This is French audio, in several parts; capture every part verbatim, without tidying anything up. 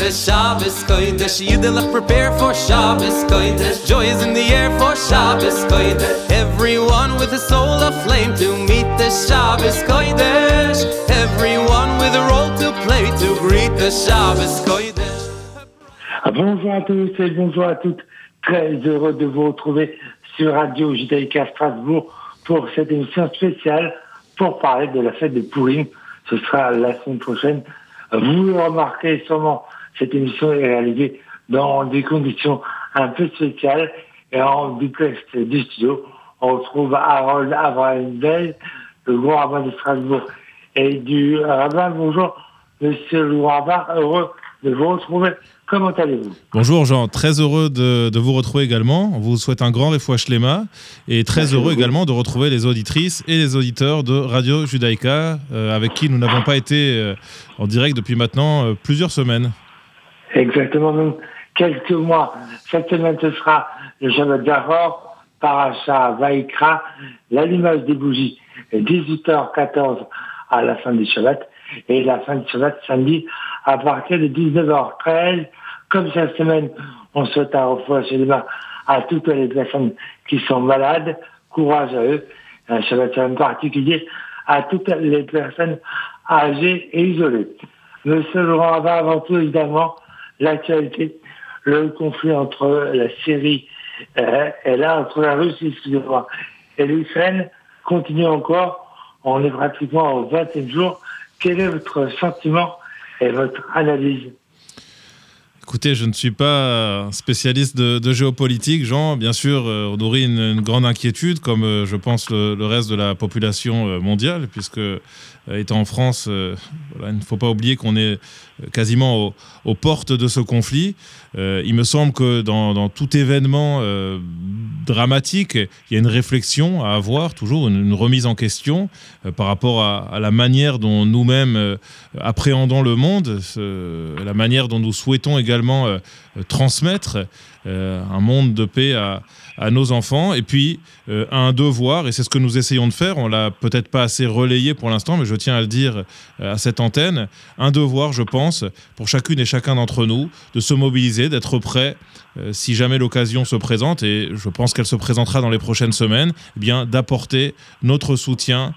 Kodesh, Shabbos Kodesh. Yiddelach prepare for Shabbos Kodesh. Joy is in the air for Shabbos Kodesh. Everyone with a soul aflame to meet the Shabbos Kodesh. Everyone with a role to play to greet the Shabbos Kodesh. Bonjour à tous et bonjour à toutes. Très heureux de vous retrouver sur Radio Judaïka Strasbourg pour cette émission spéciale pour parler de la fête de Pourim. Ce sera la semaine prochaine. Vous le remarquez sûrement, cette émission est réalisée dans des conditions un peu spéciales et en duplex du studio. On retrouve Harold Avraham-Bell, le grand rabbin de Strasbourg et du rabbin. Bonjour, monsieur le grand rabbin, heureux de vous retrouver. Comment allez-vous ? Bonjour Jean, très heureux de, de vous retrouver également. On vous souhaite un grand Refouach Shlema et très Merci heureux beaucoup. Également de retrouver les auditrices et les auditeurs de Radio Judaïka euh, avec qui nous n'avons pas été euh, en direct depuis maintenant euh, plusieurs semaines. Exactement, même quelques mois. Cette semaine, ce sera le Shabbat Zahor, Parasha Vaikra, l'allumage des bougies, dix-huit heures quatorze à la fin du Shabbat et la fin du Shabbat samedi à partir de dix-neuf heures treize. Comme cette semaine, on souhaite un Refouach Shlema à toutes les personnes qui sont malades. Courage à eux. Un Shabbat Shalom particulier à toutes les personnes âgées et isolées. Monsieur Laurent Rabbin, avant tout, évidemment, l'actualité, le conflit entre la Syrie euh, et là, entre la Russie, excusez-moi, et l'Ukraine continue encore. On est pratiquement au vingtième jour. Quel est votre sentiment et votre analyse ? Écoutez, je ne suis pas spécialiste de, de géopolitique, Jean. Bien sûr, euh, on nourrit une, une grande inquiétude, comme euh, je pense le, le reste de la population euh, mondiale, puisque euh, étant en France, euh, voilà, il ne faut pas oublier qu'on est quasiment au, aux portes de ce conflit. Euh, il me semble que dans, dans tout événement euh, dramatique, il y a une réflexion à avoir, toujours une, une remise en question euh, par rapport à, à la manière dont nous-mêmes euh, appréhendons le monde, euh, la manière dont nous souhaitons également euh, transmettre euh, un monde de paix à, à nos enfants, et puis euh, un devoir, et c'est ce que nous essayons de faire, on l'a peut-être pas assez relayé pour l'instant, mais je tiens à le dire euh, à cette antenne, un devoir, je pense, pour chacune et chacun d'entre nous, de se mobiliser, d'être prêt, euh, si jamais l'occasion se présente, et je pense qu'elle se présentera dans les prochaines semaines, eh bien, d'apporter notre soutien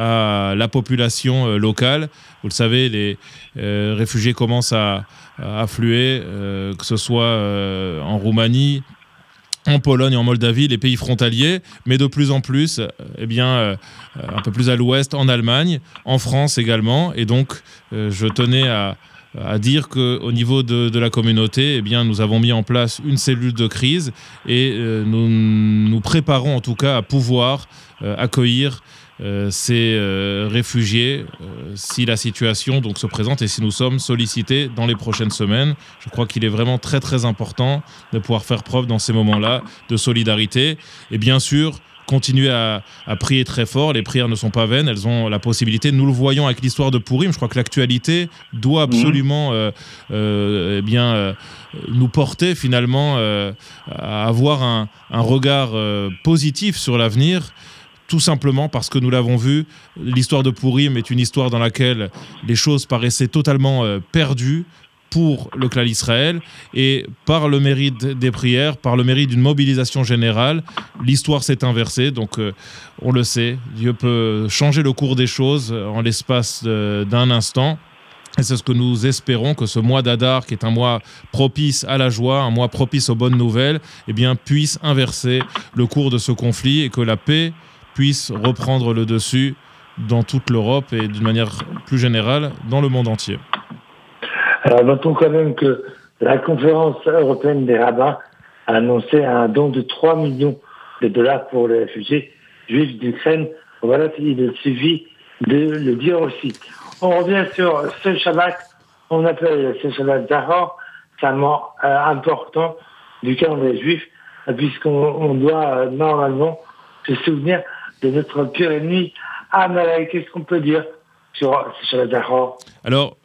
à la population euh, locale. Vous le savez, les euh, réfugiés commencent à, à affluer, euh, que ce soit euh, en Roumanie, en Pologne, en Moldavie, les pays frontaliers, mais de plus en plus, eh bien, euh, un peu plus à l'ouest, en Allemagne, en France également. Et donc, euh, je tenais à, à dire qu'au niveau de, de la communauté, eh bien, nous avons mis en place une cellule de crise et euh, nous nous préparons en tout cas à pouvoir euh, accueillir Euh, ces euh, réfugiés euh, si la situation donc se présente et si nous sommes sollicités dans les prochaines semaines. Je crois qu'il est vraiment très très important de pouvoir faire preuve dans ces moments-là de solidarité et bien sûr continuer à, à prier très fort. Les prières ne sont pas vaines, elles ont la possibilité, nous le voyons avec l'histoire de Pourim, je crois que l'actualité doit absolument euh, euh, eh bien, euh, nous porter finalement euh, à avoir un, un regard euh, positif sur l'avenir. Tout simplement parce que nous l'avons vu, l'histoire de Pourim est une histoire dans laquelle les choses paraissaient totalement euh, perdues pour le clan Israël et par le mérite des prières, par le mérite d'une mobilisation générale, l'histoire s'est inversée. Donc euh, on le sait, Dieu peut changer le cours des choses en l'espace de, d'un instant. Et c'est ce que nous espérons, que ce mois d'Adar, qui est un mois propice à la joie, un mois propice aux bonnes nouvelles, eh bien, puisse inverser le cours de ce conflit et que la paix puisse reprendre le dessus dans toute l'Europe et d'une manière plus générale dans le monde entier. Alors, notons quand même que la conférence européenne des rabbins a annoncé un don de trois millions de dollars pour les réfugiés juifs d'Ukraine. Voilà, il suffit de le dire aussi. On revient sur ce Shabbat, on appelle ce Shabbat Zahor, c'est un moment euh, important du calendrier juif, puisqu'on on doit euh, normalement se souvenir de notre pire ennemi, Amalek. Qu'est-ce qu'on peut dire sur ce Shabbat Zahor ? Alors,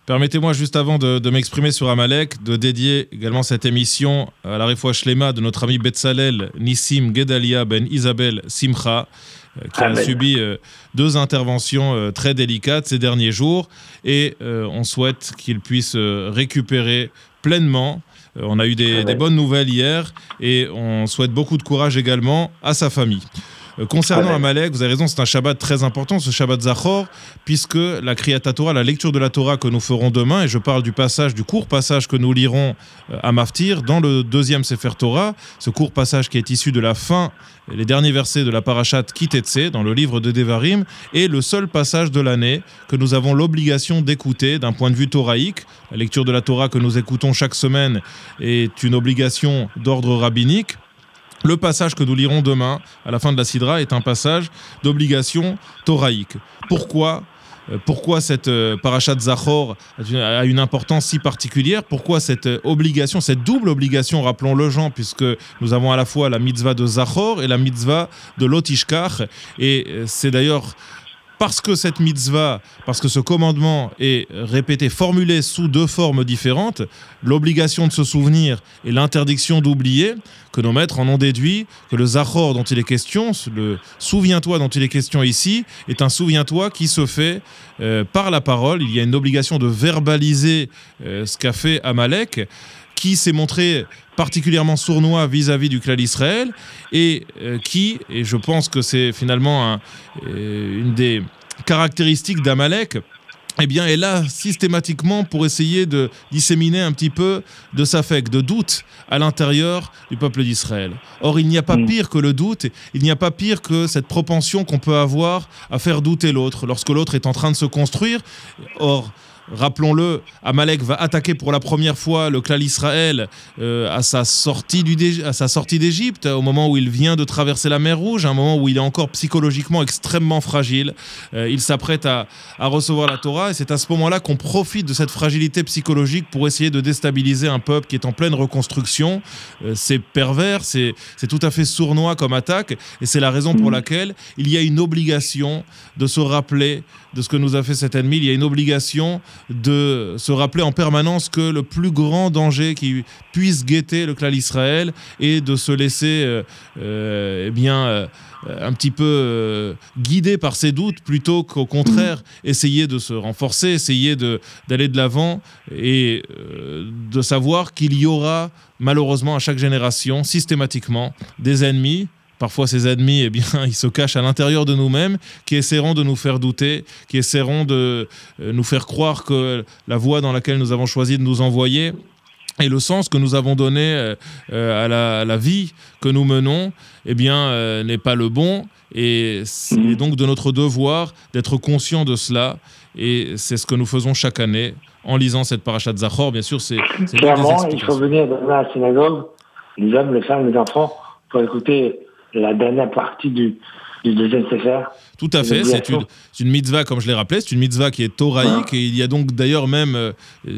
Permettez-moi juste avant de, de m'exprimer sur Amalek, de dédier également cette émission à la Refoua Shlema de notre ami Betzalel Nissim Gedalia Ben Isabelle Simcha, euh, qui Amen. a subi euh, deux interventions euh, très délicates ces derniers jours, et euh, on souhaite qu'il puisse euh, récupérer pleinement. Euh, on a eu des, des bonnes nouvelles hier, et on souhaite beaucoup de courage également à sa famille. Concernant Amalek, vous avez raison, c'est un Shabbat très important, ce Shabbat Zachor, puisque la Kriyat Torah, la lecture de la Torah que nous ferons demain, et je parle du passage, du court passage que nous lirons à Maftir, dans le deuxième Sefer Torah, ce court passage qui est issu de la fin, les derniers versets de la Parashat Kitetse, dans le livre de Devarim, est le seul passage de l'année que nous avons l'obligation d'écouter d'un point de vue toraïque. La lecture de la Torah que nous écoutons chaque semaine est une obligation d'ordre rabbinique. Le passage que nous lirons demain, à la fin de la Sidra, est un passage d'obligation toraïque. Pourquoi Pourquoi cette parashat Zachor a une importance si particulière? Pourquoi cette obligation, cette double obligation, rappelons-le, Jean, puisque nous avons à la fois la mitzvah de Zachor et la mitzvah de Lotishkach, et c'est d'ailleurs parce que cette mitzvah, parce que ce commandement est répété, formulé sous deux formes différentes, l'obligation de se souvenir et l'interdiction d'oublier, que nos maîtres en ont déduit que le Zachor dont il est question, le souviens-toi dont il est question ici, est un souviens-toi qui se fait euh, par la parole. Il y a une obligation de verbaliser euh, ce qu'a fait Amalek, qui s'est montré particulièrement sournois vis-à-vis du Klal Israël, et euh, qui, et je pense que c'est finalement un, euh, une des caractéristiques d'Amalek, eh bien, est là systématiquement pour essayer de disséminer un petit peu de safek, de doute à l'intérieur du peuple d'Israël. Or, il n'y a pas pire que le doute, il n'y a pas pire que cette propension qu'on peut avoir à faire douter l'autre, lorsque l'autre est en train de se construire. Or, rappelons-le, Amalek va attaquer pour la première fois le Klal Israël euh, à, sa sortie du, à sa sortie d'Égypte, au moment où il vient de traverser la mer Rouge, à un moment où il est encore psychologiquement extrêmement fragile. Euh, il s'apprête à, à recevoir la Torah, et c'est à ce moment-là qu'on profite de cette fragilité psychologique pour essayer de déstabiliser un peuple qui est en pleine reconstruction. Euh, c'est pervers, c'est, c'est tout à fait sournois comme attaque, et c'est la raison pour laquelle il y a une obligation de se rappeler de ce que nous a fait cet ennemi. Il y a une obligation de se rappeler en permanence que le plus grand danger qui puisse guetter le Klal Israël est de se laisser euh, euh, eh bien, euh, un petit peu euh, guider par ses doutes, plutôt qu'au contraire essayer de se renforcer, essayer de, d'aller de l'avant, et euh, de savoir qu'il y aura malheureusement à chaque génération systématiquement des ennemis. Parfois, ces ennemis, eh bien, ils se cachent à l'intérieur de nous-mêmes, qui essaieront de nous faire douter, qui essaieront de euh, nous faire croire que la voie dans laquelle nous avons choisi de nous envoyer et le sens que nous avons donné euh, à, la, à la vie que nous menons, eh bien, euh, n'est pas le bon. Et c'est donc de notre devoir d'être conscient de cela. Et c'est ce que nous faisons chaque année en lisant cette parashat Zachor. Bien sûr, c'est... c'est Clairement, il faut venir dans la synagogue, les hommes, les femmes, les enfants, pour écouter la dernière partie du, du deuxième Sefer. Tout à fait, c'est une, c'est une mitzvah, comme je l'ai rappelé, c'est une mitzvah qui est toraïque, et il y a donc d'ailleurs même euh,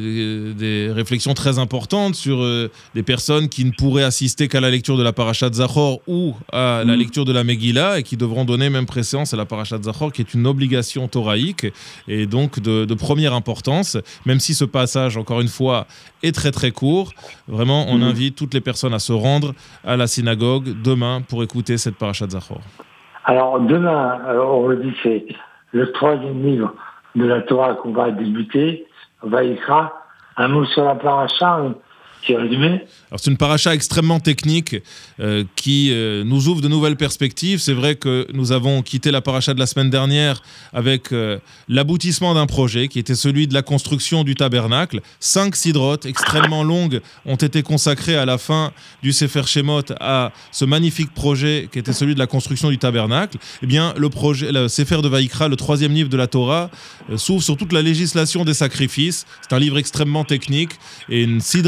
des réflexions très importantes sur euh, des personnes qui ne pourraient assister qu'à la lecture de la parashat Zachor ou à la lecture de la Megillah, et qui devront donner même préséance à la parashat Zachor, qui est une obligation toraïque, et donc de, de première importance, même si ce passage, encore une fois, est très très court. Vraiment, on mmh. invite toutes les personnes à se rendre à la synagogue demain pour écouter cette parashat Zachor. Alors demain, alors on le dit, c'est le troisième livre de la Torah qu'on va débuter, Vaïkra. Un mot sur la paracha, qui est résumé. Alors c'est une paracha extrêmement technique euh, qui euh, nous ouvre de nouvelles perspectives. C'est vrai que nous avons quitté la paracha de la semaine dernière avec euh, l'aboutissement d'un projet qui était celui de la construction du tabernacle. Cinq sidrotes extrêmement longues ont été consacrées à la fin du Sefer Shemot à ce magnifique projet qui était celui de la construction du tabernacle. Eh bien, le projet, le Sefer de Vaïkra, le troisième livre de la Torah, euh, s'ouvre sur toute la législation des sacrifices. C'est un livre extrêmement technique et une sidra extrêmement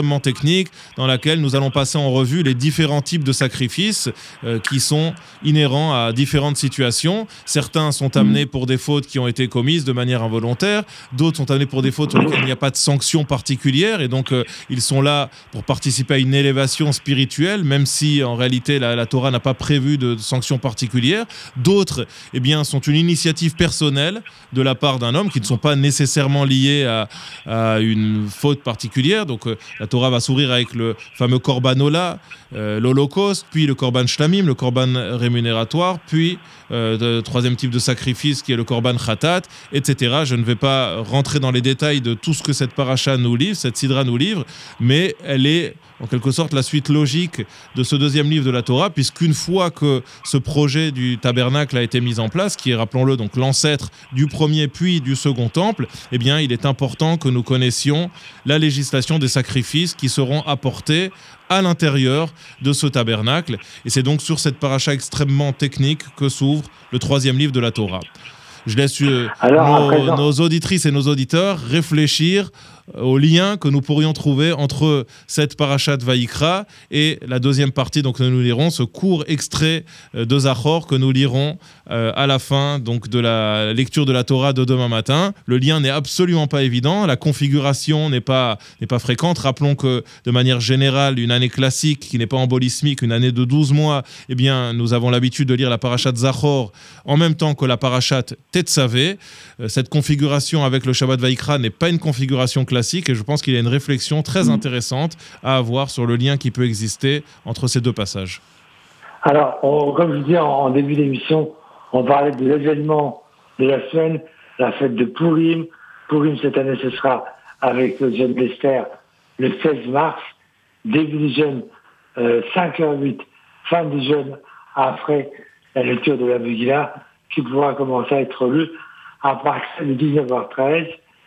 extrêmement technique dans laquelle nous allons passer en revue les différents types de sacrifices euh, qui sont inhérents à différentes situations. Certains sont amenés pour des fautes qui ont été commises de manière involontaire, d'autres sont amenés pour des fautes sur lesquelles il n'y a pas de sanction particulière et donc euh, ils sont là pour participer à une élévation spirituelle, même si en réalité la, la Torah n'a pas prévu de, de sanctions particulières. D'autres eh bien, sont une initiative personnelle de la part d'un homme qui ne sont pas nécessairement liés à, à une faute particulière. Donc euh, la Torah va s'ouvrir avec le fameux Korban Ola, euh, l'Holocauste, puis le Korban Shlamim, le Korban rémunératoire, puis euh, le troisième type de sacrifice qui est le Korban Khatat, et cetera. Je ne vais pas rentrer dans les détails de tout ce que cette paracha nous livre, cette sidra nous livre, mais elle est en quelque sorte la suite logique de ce deuxième livre de la Torah, puisqu'une fois que ce projet du tabernacle a été mis en place, qui est, rappelons-le, donc l'ancêtre du premier puis du second temple, eh bien, il est important que nous connaissions la législation des sacrifices qui seront apportés à l'intérieur de ce tabernacle. Et c'est donc sur cette paracha extrêmement technique que s'ouvre le troisième livre de la Torah. Je laisse euh, nos, présent... nos auditrices et nos auditeurs réfléchir au lien que nous pourrions trouver entre cette parachat Vaïkra et la deuxième partie, donc nous lirons ce court extrait de Zachor que nous lirons euh, à la fin donc, de la lecture de la Torah de demain matin. Le lien n'est absolument pas évident, la configuration n'est pas, n'est pas fréquente. Rappelons que de manière générale, une année classique qui n'est pas embolismique, une année de douze mois, eh bien, nous avons l'habitude de lire la parachat Zachor en même temps que la parachat Tetzavé. Euh, cette configuration avec le Shabbat Vaïkra n'est pas une configuration classique et je pense qu'il y a une réflexion très intéressante à avoir sur le lien qui peut exister entre ces deux passages. Alors, on, comme je disais en, en début d'émission, on parlait de l'événement de la semaine, la fête de Purim. Purim, cette année, ce sera avec le jeûne d'Esther le seize mars, début du jeûne euh, cinq heures huit, fin du jeûne après la lecture de la Megillah, qui pourra commencer à être lue à partir de dix-neuf heures treize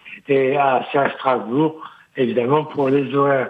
et à Strasbourg, évidemment, pour les horaires.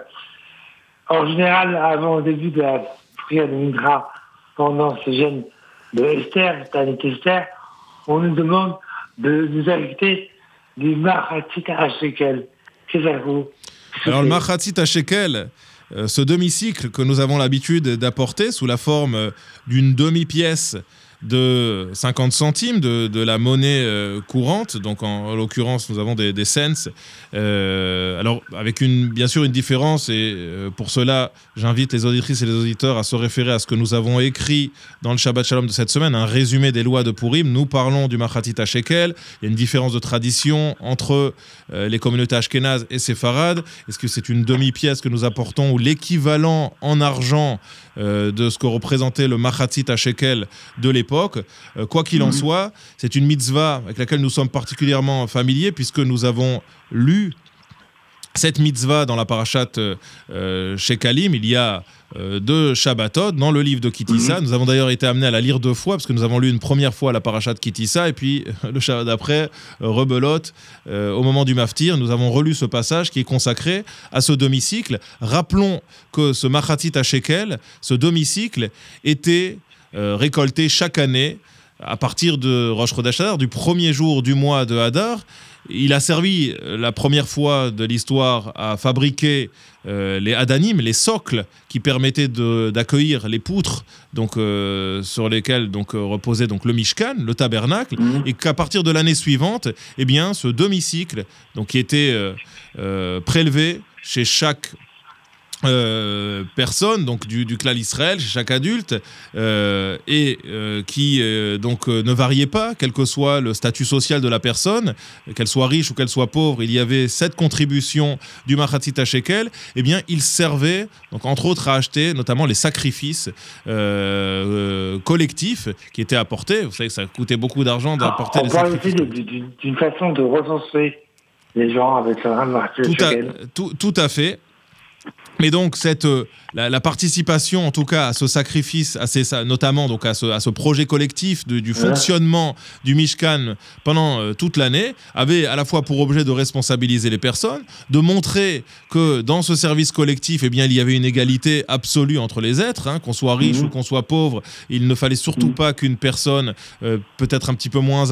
En général, avant le début de la prière de Mincha, pendant ce jeûne de Esther, Tanit Esther, on nous demande de nous inviter du Machatzit HaShekel. Qu'est-ce que ça vaut ? Alors, le Machatzit HaShekel, euh, ce demi-cycle que nous avons l'habitude d'apporter sous la forme d'une demi-pièce de cinquante centimes de, de la monnaie euh, courante, donc en, en l'occurrence nous avons des, des cents, euh, alors avec une, bien sûr une différence et euh, pour cela j'invite les auditrices et les auditeurs à se référer à ce que nous avons écrit dans le Shabbat Shalom de cette semaine, un résumé des lois de Purim. Nous parlons du Machatzit HaShekel, il y a une différence de tradition entre euh, les communautés ashkénazes et séfarades. Est-ce que c'est une demi-pièce que nous apportons ou l'équivalent en argent euh, de ce que représentait le Machatzit HaShekel de l'époque? Euh, quoi qu'il en soit, c'est une mitzvah avec laquelle nous sommes particulièrement familiers puisque nous avons lu cette mitzvah dans la parashat euh, Shekalim il y a euh, deux Shabbatot dans le livre de Kitissa. Nous avons d'ailleurs été amenés à la lire deux fois parce que nous avons lu une première fois la parashat Kitissa et puis le Shabbat d'après, euh, rebelote, euh, au moment du Maftir, nous avons relu ce passage qui est consacré à ce demi-cycle. Rappelons que ce Machatzit HaShekel, ce demi-cycle, était euh, récolté chaque année à partir de Rosh Chodesh Hadar, du premier jour du mois de Hadar. Il a servi la première fois de l'histoire à fabriquer euh, les Hadanim, les socles qui permettaient de, d'accueillir les poutres donc, euh, sur lesquelles donc, euh, reposait donc, le Mishkan, le tabernacle, mmh. et qu'à partir de l'année suivante, eh bien, ce demi-cycle donc, qui était euh, euh, prélevé chez chaque Euh, personne donc du, du clan Israël, chez chaque adulte, euh, et euh, qui euh, donc euh, ne variait pas, quel que soit le statut social de la personne, qu'elle soit riche ou qu'elle soit pauvre. Il y avait cette contribution du Machatzit HaShekel. Eh bien, il servait donc entre autres à acheter notamment les sacrifices euh, euh, collectifs qui étaient apportés. Vous savez que ça coûtait beaucoup d'argent d'apporter les sacrifices. On parle aussi d'une, d'une façon de recenser les gens avec un Machatzit HaShekel. Tout, tout à fait. Mais donc, cette, euh, la, la participation, en tout cas, à ce sacrifice, à ces, notamment donc à, ce, à ce projet collectif de, du fonctionnement du Mishkan pendant euh, toute l'année, avait à la fois pour objet de responsabiliser les personnes, de montrer que dans ce service collectif, eh bien, il y avait une égalité absolue entre les êtres, hein, qu'on soit riche mmh. ou qu'on soit pauvre. Il ne fallait surtout mmh. pas qu'une personne, euh, peut-être un petit peu moins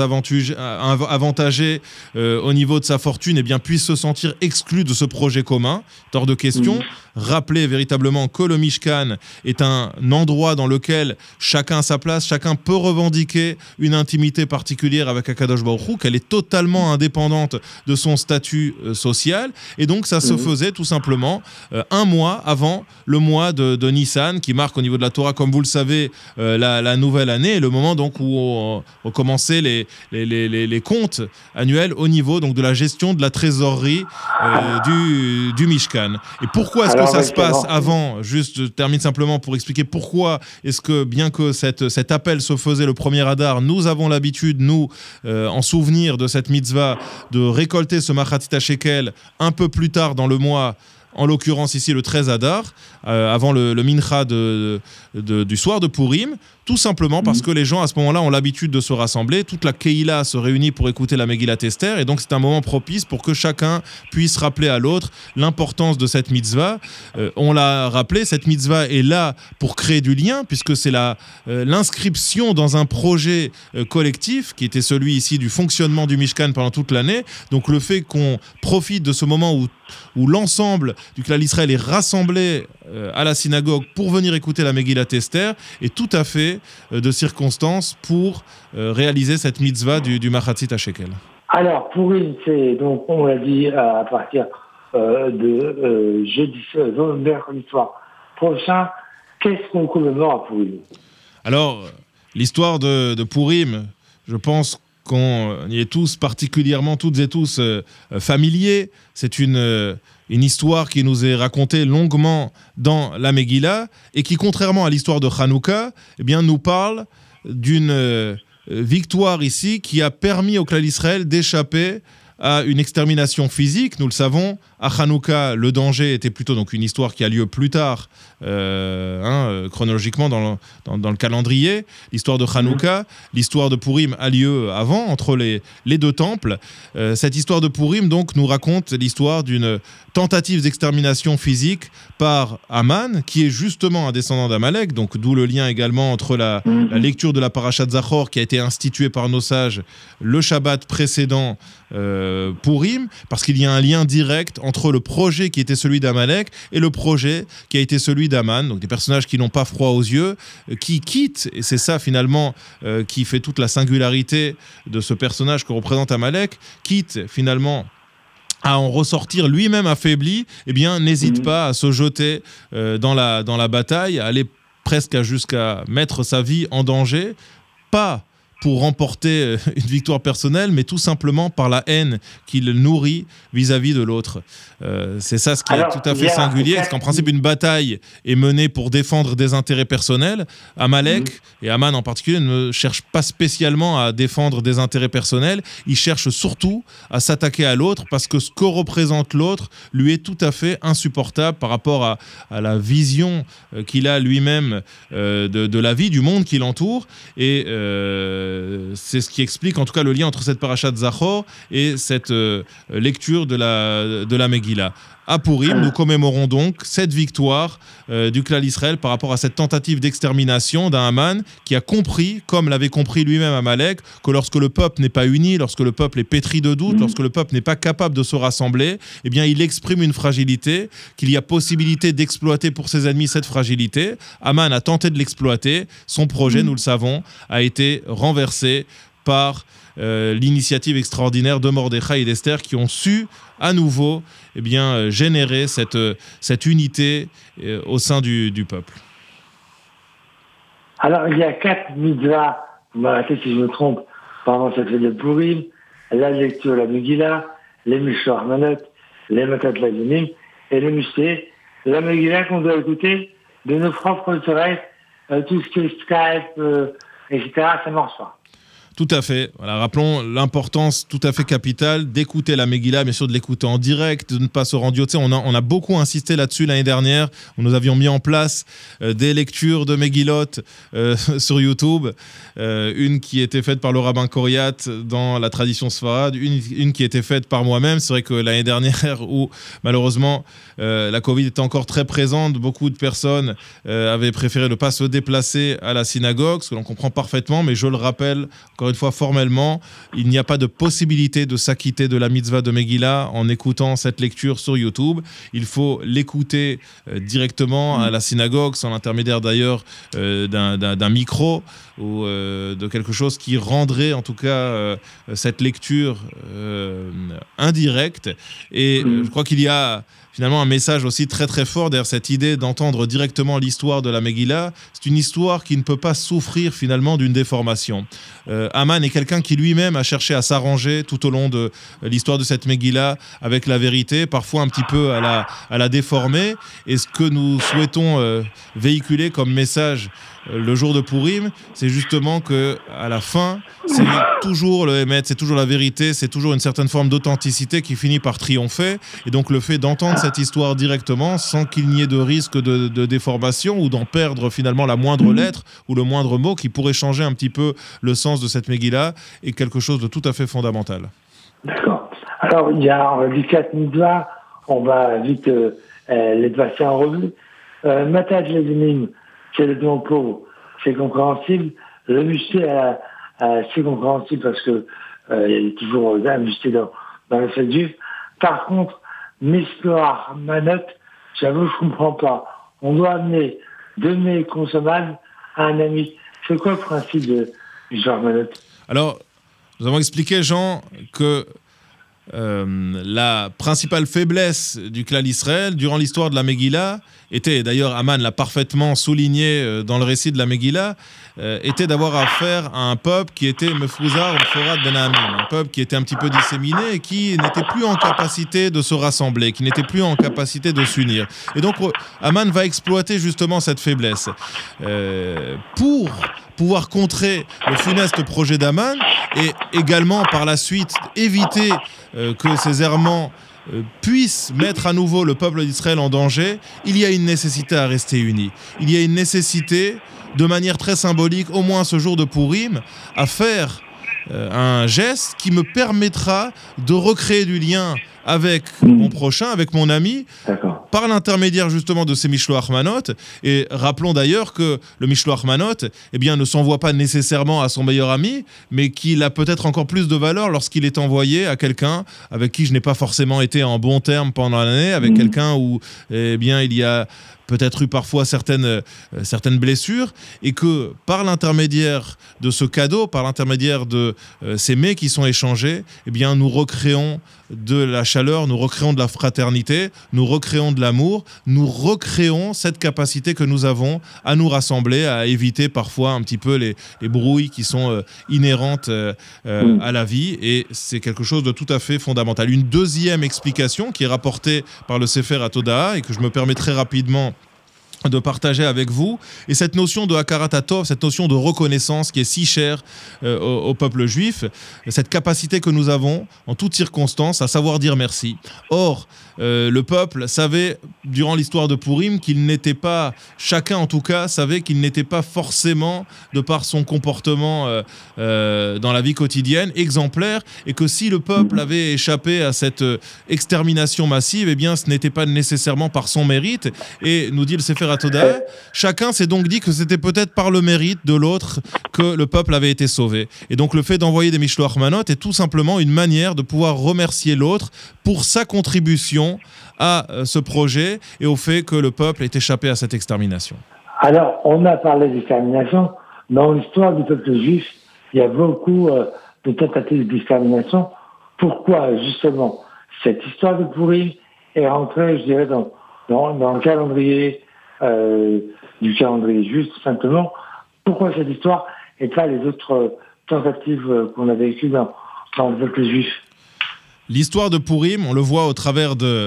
avantagée euh, au niveau de sa fortune, eh bien, puisse se sentir exclue de ce projet commun. C'est hors de question. Mmh. Rappeler véritablement que le Mishkan est un endroit dans lequel chacun a sa place, chacun peut revendiquer une intimité particulière avec Akadosh Baruch Hu, qu'elle est totalement indépendante de son statut euh, social, et donc ça mmh. se faisait tout simplement euh, un mois avant le mois de, de Nissan, qui marque au niveau de la Torah, comme vous le savez, euh, la, la nouvelle année, et le moment donc où on, on commençait les, les, les, les, les comptes annuels au niveau donc de la gestion de la trésorerie euh, du, du Mishkan. Et pourquoi est-ce que ça se passe avant? Juste, je termine simplement pour expliquer pourquoi est-ce que, bien que cette, cet appel se faisait le premier Adar, nous avons l'habitude, nous, euh, en souvenir de cette mitzvah, de récolter ce Machatzit Shekel un peu plus tard dans le mois, en l'occurrence ici le treize Adar, euh, avant le, le mincha de, de, de, du soir de Purim, tout simplement parce que les gens à ce moment-là ont l'habitude de se rassembler, toute la Keïla se réunit pour écouter la Megillat Esther, et donc c'est un moment propice pour que chacun puisse rappeler à l'autre l'importance de cette mitzvah. Euh, on l'a rappelé, cette mitzvah est là pour créer du lien, puisque c'est la, euh, l'inscription dans un projet euh, collectif, qui était celui ici du fonctionnement du Mishkan pendant toute l'année. Donc le fait qu'on profite de ce moment où, où l'ensemble du Klal Israël est rassemblé euh, à la synagogue pour venir écouter la Megillat Esther est tout à fait euh, de circonstances pour euh, réaliser cette mitzvah du, du Machatzit Shekel. Alors, Purim, c'est donc, on l'a dit, à partir euh, de euh, jeudi, euh, mercredi soir prochain. Qu'est-ce qu'on commémore à Purim? Alors, l'histoire de, de Purim, je pense qu'on y est tous particulièrement, toutes et tous euh, familiers. C'est une, euh, une histoire qui nous est racontée longuement dans la Megillah et qui, contrairement à l'histoire de Hanouka, eh bien, nous parle d'une euh, victoire ici qui a permis au Klal Israël d'échapper à une extermination physique. Nous le savons, à Hanouka, le danger était plutôt donc une histoire qui a lieu plus tard, euh, hein, chronologiquement dans le, dans, dans le calendrier. L'histoire de Hanouka, l'histoire de Purim a lieu avant, entre les, les deux temples. Euh, cette histoire de Purim donc nous raconte l'histoire d'une tentative d'extermination physique par Aman, qui est justement un descendant d'Amalek, donc d'où le lien également entre la, la lecture de la Parashat Zachor qui a été instituée par nos sages le Shabbat précédent euh, Purim, parce qu'il y a un lien direct entre le projet qui était celui d'Amalek et le projet qui a été celui d'Aman, donc des personnages qui n'ont pas froid aux yeux, euh, qui quittent, et c'est ça finalement euh, qui fait toute la singularité de ce personnage que représente Amalek, quitte finalement à en ressortir lui-même affaibli, eh bien, n'hésite mmh. pas à se jeter euh, dans, la, dans la bataille, à aller presque à jusqu'à mettre sa vie en danger, pas pour remporter une victoire personnelle, mais tout simplement par la haine qu'il nourrit vis-à-vis de l'autre. Euh, c'est ça ce qui Alors, est tout à fait singulier, c'est qu'en principe, une bataille est menée pour défendre des intérêts personnels. Amalek, mmh. et Aman en particulier, ne cherchent pas spécialement à défendre des intérêts personnels, ils cherchent surtout à s'attaquer à l'autre, parce que ce que représente l'autre lui est tout à fait insupportable par rapport à, à la vision euh, qu'il a lui-même euh, de, de la vie, du monde qui l'entoure, et euh, c'est ce qui explique en tout cas le lien entre cette parashat Zachor et cette euh, lecture de la, de la Megillah. À Purim, nous commémorons donc cette victoire euh, du Klal Israël par rapport à cette tentative d'extermination d'un Haman qui a compris, comme l'avait compris lui-même Amalek, que lorsque le peuple n'est pas uni, lorsque le peuple est pétri de doute, mmh. lorsque le peuple n'est pas capable de se rassembler, eh bien il exprime une fragilité, qu'il y a possibilité d'exploiter pour ses ennemis cette fragilité. Haman a tenté de l'exploiter, son projet, mmh. nous le savons, a été renversé par euh, l'initiative extraordinaire de Mordechai et d'Esther qui ont su à nouveau eh bien, euh, générer cette, euh, cette unité euh, au sein du, du peuple. Alors, il y a quatre mitzvahs, vous m'arrêtez si je me trompe, pendant cette fête de Purim, la lecture, la Megillah, les Mishloach Manot, les Matat Lazunim, et le Mishté, la Megillah qu'on doit écouter de nos propres oreilles, euh, tout ce qui est Skype, euh, et cetera, ça marche pas. Tout à fait. Voilà, rappelons l'importance tout à fait capitale d'écouter la Megillah, bien sûr de l'écouter en direct, de ne pas se rendre. Tu sais, on a, on a beaucoup insisté là-dessus l'année dernière, où nous avions mis en place euh, des lectures de Megillot euh, sur YouTube, euh, une qui était faite par le rabbin Koriat dans la tradition sfarade, une, une qui était faite par moi-même. C'est vrai que l'année dernière, où malheureusement euh, la Covid était encore très présente, beaucoup de personnes euh, avaient préféré ne pas se déplacer à la synagogue, ce que l'on comprend parfaitement, mais je le rappelle, encore une fois formellement, il n'y a pas de possibilité de s'acquitter de la mitzvah de Megillah en écoutant cette lecture sur YouTube. Il faut l'écouter euh, directement à la synagogue, sans l'intermédiaire d'ailleurs euh, d'un, d'un, d'un micro ou euh, de quelque chose qui rendrait en tout cas euh, cette lecture euh, indirecte. Et euh, je crois qu'il y a finalement un message aussi très très fort derrière cette idée d'entendre directement l'histoire de la Megillah. C'est une histoire qui ne peut pas souffrir finalement d'une déformation. Euh, Aman est quelqu'un qui lui-même a cherché à s'arranger tout au long de l'histoire de cette Megillah avec la vérité, parfois un petit peu à la, à la déformer. Et ce que nous souhaitons euh, véhiculer comme message euh, le jour de Purim, c'est justement qu'à la fin, c'est toujours le Emet, c'est toujours la vérité, c'est toujours une certaine forme d'authenticité qui finit par triompher. Et donc le fait d'entendre cette histoire directement, sans qu'il n'y ait de risque de, de déformation ou d'en perdre finalement la moindre lettre ou le moindre mot qui pourrait changer un petit peu le sens de cette Megillah, est quelque chose de tout à fait fondamental. D'accord. Alors, il y a du quatre mitzvahs, on va vite euh, les passer en revue. Euh, Mataj Lezinim, c'est le don pauvre, c'est compréhensible. Le musté, euh, euh, c'est compréhensible parce que euh, il est toujours un musté dans, dans le fait juif. Par contre, Mishloach Manot, j'avoue, je comprends pas. On doit amener deux mets consommables à un ami. C'est quoi le principe de Mishloach Manot? Alors, nous avons expliqué, Jean, que euh, la principale faiblesse du clan Israël durant l'histoire de la Megillah était, d'ailleurs Aman l'a parfaitement souligné euh, dans le récit de la Megillah, euh, était d'avoir affaire à un peuple qui était Mefuzar Meforad Ben Amim, un peuple qui était un petit peu disséminé et qui n'était plus en capacité de se rassembler, qui n'était plus en capacité de s'unir. Et donc Aman va exploiter justement cette faiblesse euh, pour pouvoir contrer le funeste projet d'Aman et également par la suite éviter euh, que ces errements euh, puissent mettre à nouveau le peuple d'Israël en danger. Il y a une nécessité à rester unis. Il y a une nécessité, de manière très symbolique, au moins ce jour de Purim, à faire euh, un geste qui me permettra de recréer du lien avec mon prochain, avec mon ami, D'accord. par l'intermédiaire justement de ces Mishloach Manot. Et rappelons d'ailleurs que le Mishloach Manot, eh bien, ne s'envoie pas nécessairement à son meilleur ami, mais qu'il a peut-être encore plus de valeur lorsqu'il est envoyé à quelqu'un avec qui je n'ai pas forcément été en bon terme pendant l'année, avec mmh. quelqu'un où eh bien, il y a peut-être eu parfois certaines, euh, certaines blessures, et que par l'intermédiaire de ce cadeau, par l'intermédiaire de euh, ces mets qui sont échangés, eh bien, nous recréons de la chaleur, nous recréons de la fraternité, nous recréons de l'amour, nous recréons cette capacité que nous avons à nous rassembler, à éviter parfois un petit peu les, les brouilles qui sont euh, inhérentes euh, euh, à la vie, et c'est quelque chose de tout à fait fondamental. Une deuxième explication qui est rapportée par le Sefer HaTodaah et que je me permets très rapidement de partager avec vous, et cette notion de Hakarat HaTov, cette notion de reconnaissance qui est si chère euh, au, au peuple juif, cette capacité que nous avons en toutes circonstances à savoir dire merci. Or, euh, le peuple savait durant l'histoire de Purim qu'il n'était pas, chacun en tout cas savait qu'il n'était pas forcément, de par son comportement euh, euh, dans la vie quotidienne, exemplaire, et que si le peuple avait échappé à cette extermination massive, eh bien ce n'était pas nécessairement par son mérite. Et nous dit le Sefer HaTodaah, chacun s'est donc dit que c'était peut-être par le mérite de l'autre que le peuple avait été sauvé. Et donc le fait d'envoyer des Mishloach Manot est tout simplement une manière de pouvoir remercier l'autre pour sa contribution à ce projet et au fait que le peuple ait échappé à cette extermination. Alors, on a parlé d'extermination. Dans l'histoire du peuple juif, il y a beaucoup euh, de tentatives d'extermination. Pourquoi, justement, cette histoire de Purim est rentrée, je dirais, dans, dans, dans le calendrier Euh, du calendrier juif, tout simplement. Pourquoi cette histoire et pas les autres euh, tentatives euh, qu'on a vécues dans, dans le peuple juif? L'histoire de Purim, on le voit au travers de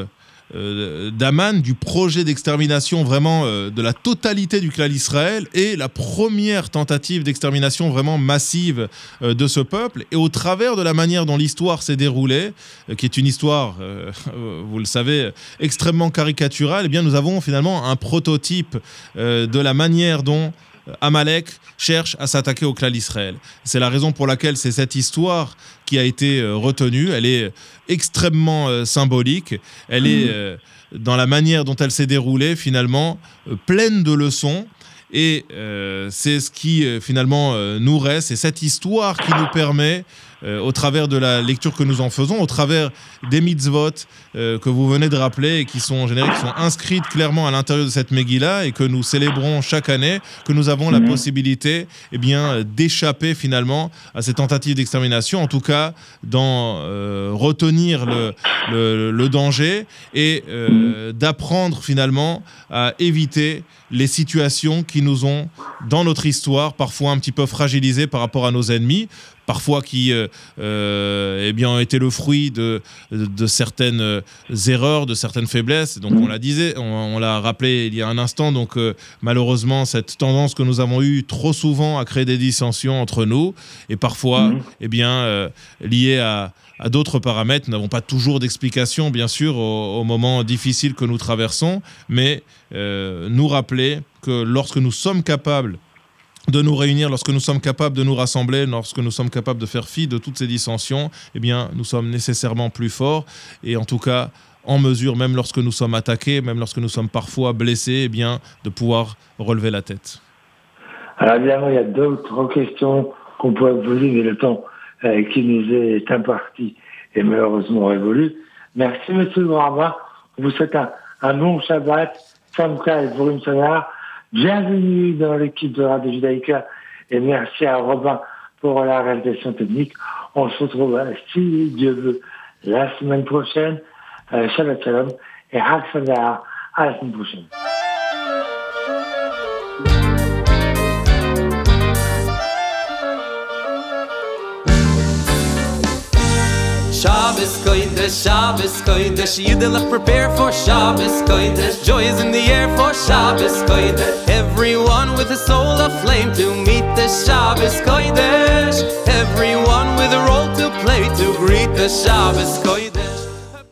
euh, d'Aman, du projet d'extermination vraiment euh, de la totalité du clan d'Israël et la première tentative d'extermination vraiment massive euh, de ce peuple. Et au travers de la manière dont l'histoire s'est déroulée, euh, qui est une histoire, euh, vous le savez, extrêmement caricaturale, eh bien nous avons finalement un prototype euh, de la manière dont Amalek cherche à s'attaquer au clan d'Israël. C'est la raison pour laquelle c'est cette histoire qui a été euh, retenue. Elle est extrêmement euh, symbolique. Elle est, euh, dans la manière dont elle s'est déroulée, finalement, euh, pleine de leçons. Et euh, c'est ce qui, euh, finalement, euh, nous reste. C'est cette histoire qui nous permet, euh, au travers de la lecture que nous en faisons, au travers des mitzvot euh, que vous venez de rappeler et qui sont générées, qui sont inscrites clairement à l'intérieur de cette Megillah et que nous célébrons chaque année, que nous avons la possibilité eh bien, d'échapper finalement à ces tentatives d'extermination, en tout cas d'en euh, retenir le, le, le danger et euh, d'apprendre finalement à éviter les situations qui nous ont, dans notre histoire, parfois un petit peu fragilisés par rapport à nos ennemis, parfois qui euh, euh, eh bien, ont été le fruit de, de, de certaines euh, erreurs, de certaines faiblesses. Donc on l'a disait, on, on l'a rappelé il y a un instant, donc euh, malheureusement cette tendance que nous avons eue trop souvent à créer des dissensions entre nous, et parfois mmh. eh bien, euh, liées à, à d'autres paramètres. Nous n'avons pas toujours d'explication, bien sûr, aux, aux moments difficiles que nous traversons, mais euh, nous rappeler que lorsque nous sommes capables de nous réunir, lorsque nous sommes capables de nous rassembler, lorsque nous sommes capables de faire fi de toutes ces dissensions, eh bien, nous sommes nécessairement plus forts et en tout cas en mesure, même lorsque nous sommes attaqués, même lorsque nous sommes parfois blessés, eh bien, de pouvoir relever la tête. Alors évidemment, il y a d'autres questions qu'on pourrait vous poser, mais le temps euh, qui nous est imparti est malheureusement révolu. Merci, monsieur Brava. On vous souhaite un, un bon Shabbat, Samka et Purim Sameach. Bienvenue dans l'équipe de Radio Judaïka et merci à Robin pour la réalisation technique. On se retrouve, si Dieu veut, la semaine prochaine. Euh, Shabbat Shalom et Hag Sameach à la semaine prochaine. Shabbos Kodesh, Shabbos Kodesh, Yiddelach prepare for Shabbos Kodesh. Joy is in the air for Shabbos Kodesh. Everyone with a soul aflame to meet the Shabbos Kodesh. Everyone with a role to play to greet the Shabbos Kodesh.